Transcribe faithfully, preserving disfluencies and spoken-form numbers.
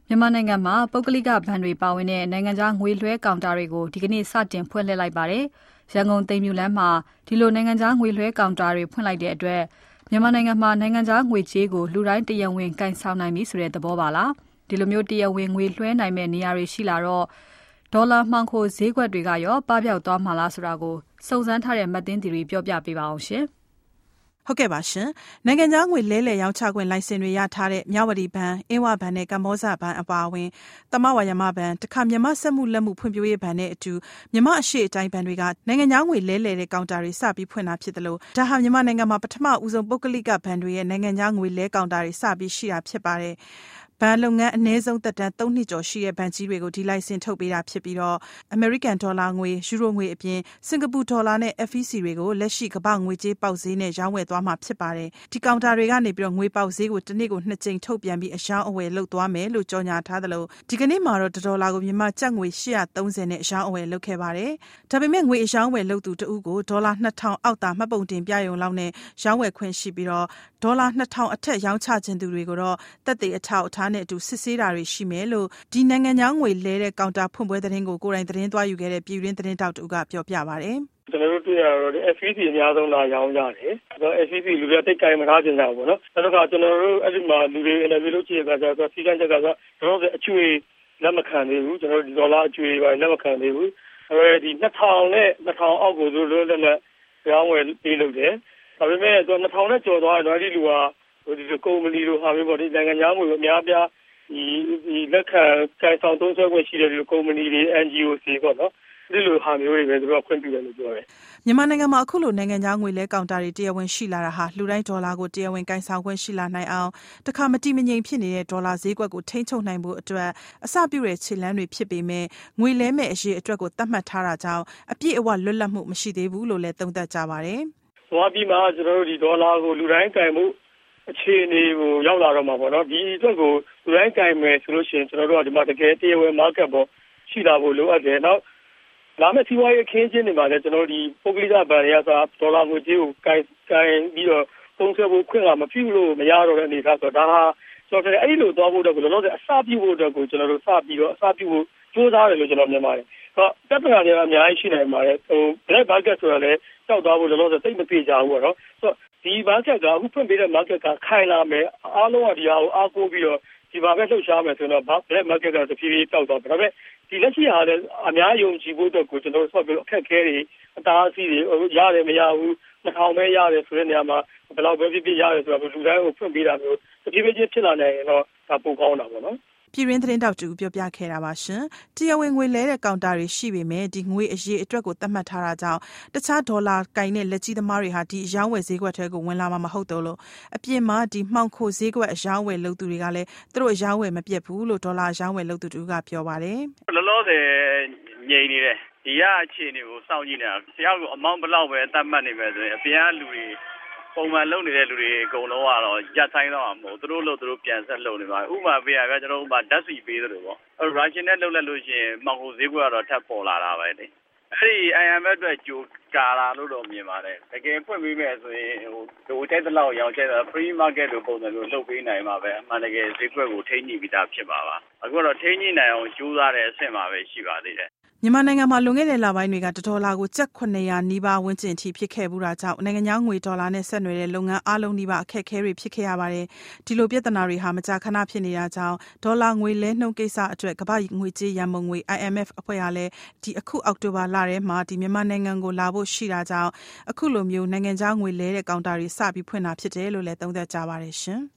မြန်မာနိုင်ငံမှာပုဂ္ဂလိကဘဏ်တွေပါဝင်တဲ့နိုင်ငံခြားငွေလွှဲကောင်တာတွေကိုဒီကနေ့စတင်ဖွင့်လှစ်လိုက်ပါတယ်။ရန်ကုန်သိမ်မြူလမ်းမှာဒီလိုနိုင်ငံခြားငွေလွှဲကောင်တာတွေဖွင့်လိုက်တဲ့အတွက်မြန်မာနိုင်ငံမှာနိုင်ငံခြားငွေကြေးကိုလူတိုင်းတရားဝင်ကင်ဆောင်နိုင်ပြီဆိုတဲ့သဘောပါလား။ဒီလိုမျိုးတရားဝင်ငွေလွှဲနိုင်မဲ့နေရာတွေရှိလာတော့ဒေါ်လာမှောင်ခိုဈေးကွက်တွေကရောပပျောက်သွားမှာလားဆိုတာကိုစုံစမ်းထားတဲ့မတ်တင်းတီတွေပြောပြပေးပါအောင်ရှင်။ဟုတ်ကဲ့ပါရှင်နိုင်ငံခြားငွေလဲလှယ်ရောင်းချခွင့်လိုင်စင်တွေရထားတဲ့မြဝတီဘဏ်အင်းဝဘဏ်နဲ့ကမ္ဘောဇဘဏ်အပါအဝင်သမဝရမဘဏ်တခါမြန်မာစက်မှုလက်မှုဖွံ့ဖြိုးရေးဘဏ်နဲ့အတူမြန်မာအရှိအတိုင်းဘဏ်တွေကနိုင်ငံခြားငွေလဲလှယ်တဲ့ကောင်တာတွေစပြီးဖွင့်တာဖြစ်တယ်လို့ဒါဟာမြန်မာနိုင်ငံမှာပထမဦးဆုံးပုဂ္ဂလိကဘဏ်တွေရဲ့နိုင်ငံခြားငွေလဲကောင်တာတွေစပြီးရှိတာဖြစ်ပါတယ်ဘဏ်လုပ်ငန်းအနည်းဆုံးသက်တမ်းသုံးနှစ်ကျော်ရှိတဲ့ဘဏ်ကြီးတွေကိုဒီလိုင်စင်ထုတ်ပေးတာဖြစ်ပြီးတော့အမေရိကန်ဒေါ်လာငွေယူရိုငွေအပြင်စင်ကာပူဒေါ်လာနဲ့ F E C တွေကိုလက်ရှိကမ္ဘာငွေကြေးပေါက်ဈေးနဲ့ရောင်းဝယ်သွားမှာဖြစ်ပါတယ်ဒီကောင်တာတွေကနေပြီးတော့ငွေပေါက်ဈေးကိုတစ်နေ့ကိုနှစ်ကြိမ်ထုတ်ပြန်ပြီးအယောင်းအဝယ်လုပ်သွားမယ်လို့ကြေညာထားတယ်လို့ဒီကနေ့မှာတော့ဒေါ်လာကိုမြန်မာကျပ်ငွေ၈၃၀နဲ့အယောင်းအဝယ်လုပ်ခဲ့ပါတယ်ဒါပေမဲ့ငွေအယောင်းအဝယ်လုပ်သူတဦးကိုဒေါ်လာနှစ်ထောင်အောက်သာမှတ်ပုံတင်ပြရုံလောက်နဲ့ရောင်းဝယ်ခွင့်ရှိပြီးတော့ဒေါ်လာနှစ်ထောင်အထက်ရောင်းချခြင်းသူတွေကိုတော့တက်သေးအထောက်အထားနဲ့အတူစစ်ဆေးတာတွေရှိမယ်လို့ဒီနိုင်ငံခြားငွေလဲတဲ့ကောင်တာဖွင့်ပွဲသတင်းကိုကိုယ်တိုင်သတင်းသွားယူခဲ့တဲ့ပြည်တွင်းသတင်းတောက်တူကပြောပြပါဗျ။ကျွန်တော်တို့တွေ့ရတော့ F E C အများဆုံးလာရောင်းကြတယ်။အဲ့တော့ F E C လူတွေတိတ်ကြိုင်မထားကြတာပေါ့နော်။နောက်တစ်ခါကျွန်တော်တို့အဲ့ဒီမှာလူတွေ interview လုပ်ကြည့်ရတာဆိုစီကန်းချက်ကဆိုတော့အကျွေးလက်မခံသေးဘူးကျွန်တော်တို့ဒီဒေါ်လာအကျွေးပဲလက်မခံသေးဘူး။အဲဒီနှစ်ထောင်နဲ့နှစ်ထောင်အောက်ကိုသူတို့လည်းလည်းရောင်းဝယ်ပေးလုပ်တယ်။ဒါပေမဲ့သူနှစ်ထောင်နဲ့ကျော်သွားတော့ဒီလူကဒီကုမ္ပဏီလိုဟာမျိုးပေါ့ဒီနိုင်ငံခြားငွေအများပြားဒီဒီလက်ခံကိုင်ဆောင်သုံးစွဲခွင့်ရှိတဲ့ဒီကုမ္ပဏီတွေ N G O တွေပေါ့နော်ဒီလိုဟာမျိုးတွေပဲသူတို့ခွင့်ပြုတယ်လို့ပြောတယ်မြန်မာနိုင်ငံမှာအခုလိုနိုင်ငံခြားငွေလဲကောင်တာတွေတရားဝင်ရှိလာတာဟာလူတိုင်းဒေါ်လာကိုတရားဝင်ကိုင်ဆောင်ခွင့်ရှိလာနိုင်အောင်တခါမတိမငြိမ်ဖြစ်နေတဲ့ဒေါ်လာဈေးကွက်ကိုထိန်းချုပ်နိုင်ဖို့အတွက်အစပြုတဲ့ခြေလှမ်းတွေဖြစ်ပေမဲ့ငွေလဲမဲ့အရေးအတွက်ကိုသတ်မှတ်ထားတာကြောင့်အပြည့်အဝလွတ်လပ်မှုမရှိသေးဘူးလို့လည်းသုံးသပ်ကြပါတယ်။သွားပြီးမှကျွန်တော်တို့ဒီဒေါ်လာကိုလူတိုင်းကင်မှုအခြေအနေကိုရောက်လာတော့မှာပေါ့နော်ဒီအတွက်ကိုလူတိုင်းကင်မယ်ဆိုလို့ရှိရင်ကျွန်တော်တို့ကဒီမှာတကယ်တရားဝင် market ပေါ့ရှိလာဖို့လိုအပ်တယ်နောက်လာမယ့်စီးပွားရေးအခင်းချင်းတွေမှာလည်းကျွန်တော်ဒီပုဂ္ဂလိကဘဏ်တွေကဆိုဒေါ်လာငွေကြေးကိုကင်ကင်ပြီးတော့သုံးစွဲဖို့ခွင့်ကမပြုလို့မရတော့တဲ့အနေအထားဆိုတော့ဒါဟာကျွန်တော်အဲ့လိုသွားဖို့တော့လောလောဆယ်အစပြုဖို့တော့ကိုကျွန်တော်တို့စပြီးတော့အစပြုဖို့ကြိုးစားတယ်လို့ကျွန်တော်မြင်ပါတယ်ဟောပြဿနာတွေအများကြီးရှိနိုင်ပါတယ်ဟို black market ဆိုတာလည်းကြောက်သွားဖို့လောလောဆယ်သိမပြေကြဘူးပေါ့နော်ဆိုတော့ဒီ market ကအခုဖွင့်ပေးတဲ့ market ကခိုင်လာမယ်အားလုံးကဒီဟာကိုအားကိုးပြီးတော့ဒီမှာပဲလှုပ်ရှားမယ်ဆိုတော့ black market ကတဖြည်းဖြည်းတောက်သွားတယ်ဒါပေမဲ့ဒီလက်ရှိဟာလည်းအများယုံကြည်ဖို့အတွက်ကိုကျွန်တော်တို့ဆက်ပြီးအခက်အခဲတွေအတားအဆီးတွေရတယ်မရဘူးနှစ်ထောင်ပဲရတယ်ဆိုတဲ့နေရာမှာဘယ်လောက်ပဲဖြစ်ဖြစ်ရတယ်ဆိုတော့လူတိုင်းကိုဖွင့်ပေးတာမျိုးတဖြည်းဖြည်းဖြစ်လာနိုင်ရင်တော့ဒါပိုကောင်းတာပေါ့နော်ပြည်ရင်းသတင်းတောက်တူပြောပြခဲ့တာပါရှင်တရားဝင်ငွေလဲတဲ့ကောင်တာတွေရှိပေမဲ့ဒီငွေအရေးအတွက်ကိုသတ်မှတ်ထားတာကြောင့်တခြားဒေါ်လာကိုင်တဲ့လက်ကြီးသမားတွေဟာဒီအယောင်းဝယ်ဈေးကွက်ထဲကိုဝင်လာမှာမဟုတ်တော့လို့အပြင်မှာဒီမှောင်ခိုဈေးကွက်အယောင်းဝယ်လုပ်သူတွေကလည်းသူတို့အယောင်းဝယ်မပြတ်ဘူးလို့ဒေါ်လာအယောင်းဝယ်လုပ်သူတူကပြောပါတယ်လောလောဆယ်ငြိမ်နေတယ်ဒီရအခြေအနေကိုစောင့်ကြည့်နေတာတယောက်ကိုအမောင်းဘလောက်ပဲသတ်မှတ်နေမယ်ဆိုရင်အပြင်ကလူတွေပုံမှန်လုပ်နေတဲ့လူတွေအကုန်လုံးကတော့ရက်ဆိုင်တော့မဟုတ်သူတို့လို့သူတို့ပြန်ဆက်လုပ်နေပါဥပမာပေးရကကျွန်တော်ဥပမာဓာတ်ဆီပေးသလိုပေါ့အဲရုရှားနဲ့လုပ်လက်လို့ရှိရင်မှောင်ခိုဈေးကွက်ကတော့ထပ်ပေါ်လာတာပဲလေအဲ့ဒီ I M F အတွက်ကြိုကာလာလို့တော့မြင်ပါတယ်တကယ်ဖွင့်ပေးမယ်ဆိုရင်ဟိုဒိုတိုက်တလောက်ရောင်းချင်တာ free market လို့ပုံစံမျိုးလုပ်ပေးနိုင်မှာပဲအမှန်တကယ်ဈေးကွက်ကိုထိန်းညှိပြီးသားဖြစ်ပါပါအခုတော့ထိန်းညှိနိုင်အောင်ကြိုးစားတဲ့အဆင့်မှာပဲရှိပါသေးတယ်မြန်မာနိုင်ငံမှာလွန်ခဲ့တဲ့လပိုင်းတွေကဒေါ်လာကိုကျပ်ခုနှစ်ရာနီးပါးဝန်းကျင်အထိဖြစ်ခဲ့မှုတာကြောင့်နိုင်ငံခြားငွေဒေါ်လာနဲ့ဆက်နွယ်တဲ့လုပ်ငန်းအလုံးနီးပါးအခက်အခဲတွေဖြစ်ခဲ့ရပါတယ်။ဒီလိုပြဿနာတွေဟာမကြာခဏဖြစ်နေတာကြောင့်ဒေါ်လာငွေလဲနှုန်းကိစ္စအတွက်ကမ္ဘာ့ငွေကြေးရန်ပုံငွေ I M F အဖွဲ့ကလည်းဒီအခုအောက်တိုဘာလထဲမှာဒီမြန်မာနိုင်ငံကိုလာဖို့ရှိတာကြောင့်အခုလိုမျိုးနိုင်ငံခြားငွေလဲတဲ့ကောင်တာတွေစပြီးဖွင့်တာဖြစ်တယ်လို့လည်းသုံးသပ်ကြပါတယ်ရှင်။